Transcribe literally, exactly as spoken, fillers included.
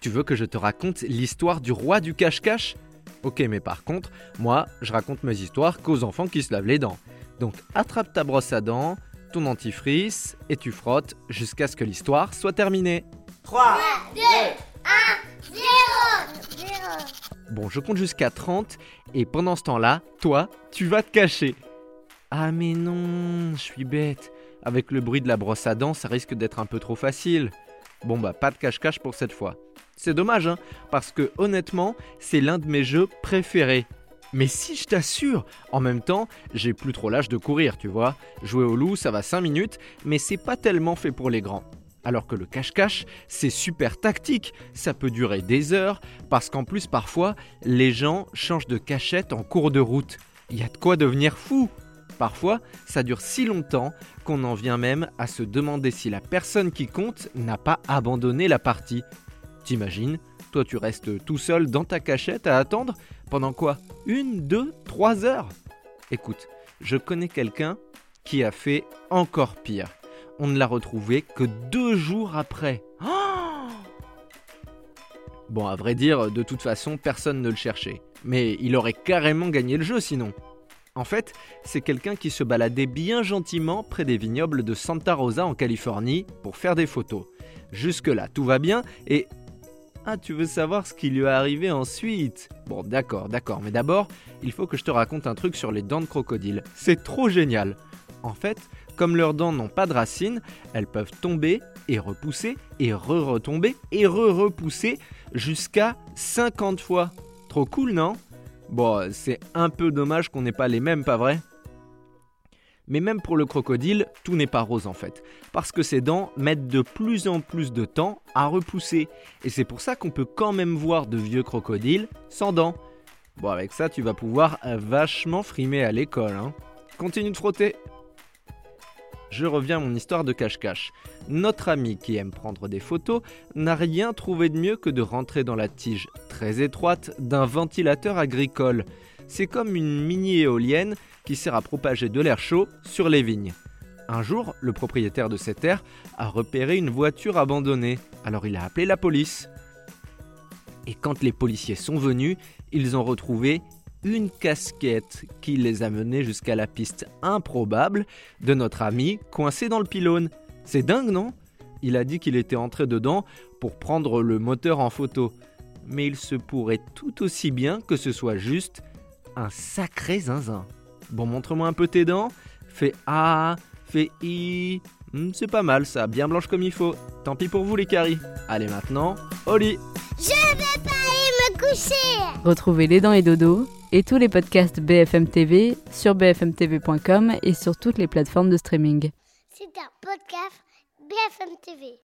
Tu veux que je te raconte l'histoire du roi du cache-cache ? Ok, mais par contre, moi, je raconte mes histoires qu'aux enfants qui se lavent les dents. Donc attrape ta brosse à dents, ton dentifrice et tu frottes jusqu'à ce que l'histoire soit terminée. trois, deux, un, zéro. Bon, je compte jusqu'à trente et pendant ce temps-là, toi, tu vas te cacher. Ah mais non, je suis bête. Avec le bruit de la brosse à dents, ça risque d'être un peu trop facile. Bon bah, pas de cache-cache pour cette fois. C'est dommage, hein, parce que honnêtement, c'est l'un de mes jeux préférés. Mais si, je t'assure, en même temps, j'ai plus trop l'âge de courir, tu vois. Jouer au loup, ça va cinq minutes, mais c'est pas tellement fait pour les grands. Alors que le cache-cache, c'est super tactique, ça peut durer des heures, parce qu'en plus parfois, les gens changent de cachette en cours de route. Il y a de quoi devenir fou. Parfois, ça dure si longtemps qu'on en vient même à se demander si la personne qui compte n'a pas abandonné la partie. T'imagines, toi tu restes tout seul dans ta cachette à attendre pendant quoi ? Une, deux, trois heures ? Écoute, je connais quelqu'un qui a fait encore pire. On ne l'a retrouvé que deux jours après. Oh ! Bon, à vrai dire, de toute façon, personne ne le cherchait. Mais il aurait carrément gagné le jeu sinon. En fait, c'est quelqu'un qui se baladait bien gentiment près des vignobles de Santa Rosa en Californie pour faire des photos. Jusque-là, tout va bien et... Ah, tu veux savoir ce qui lui est arrivé ensuite ? Bon, d'accord, d'accord, mais d'abord, il faut que je te raconte un truc sur les dents de crocodile. C'est trop génial ! En fait, comme leurs dents n'ont pas de racines, elles peuvent tomber et repousser et re-retomber et re-repousser jusqu'à cinquante fois. Trop cool, non ? Bon, c'est un peu dommage qu'on n'ait pas les mêmes, pas vrai ? Mais même pour le crocodile, tout n'est pas rose en fait. Parce que ses dents mettent de plus en plus de temps à repousser. Et c'est pour ça qu'on peut quand même voir de vieux crocodiles sans dents. Bon, avec ça, tu vas pouvoir vachement frimer à l'école, hein. Continue de frotter. Je reviens à mon histoire de cache-cache. Notre ami qui aime prendre des photos n'a rien trouvé de mieux que de rentrer dans la tige très étroite d'un ventilateur agricole. C'est comme une mini-éolienne qui sert à propager de l'air chaud sur les vignes. Un jour, le propriétaire de cette terre a repéré une voiture abandonnée, alors il a appelé la police. Et quand les policiers sont venus, ils ont retrouvé une casquette qui les a menés jusqu'à la piste improbable de notre ami coincé dans le pylône. C'est dingue, non ? Il a dit qu'il était entré dedans pour prendre le moteur en photo. Mais il se pourrait tout aussi bien que ce soit juste un sacré zinzin. Bon, montre-moi un peu tes dents. Fais A, fais I. Hmm, c'est pas mal ça, bien blanche comme il faut. Tant pis pour vous les caries. Allez maintenant, au lit. Je vais pas aller me coucher. Retrouvez Les Dents et Dodo et tous les podcasts B F M T V sur b f m t v point com et sur toutes les plateformes de streaming. C'est un podcast B F M T V.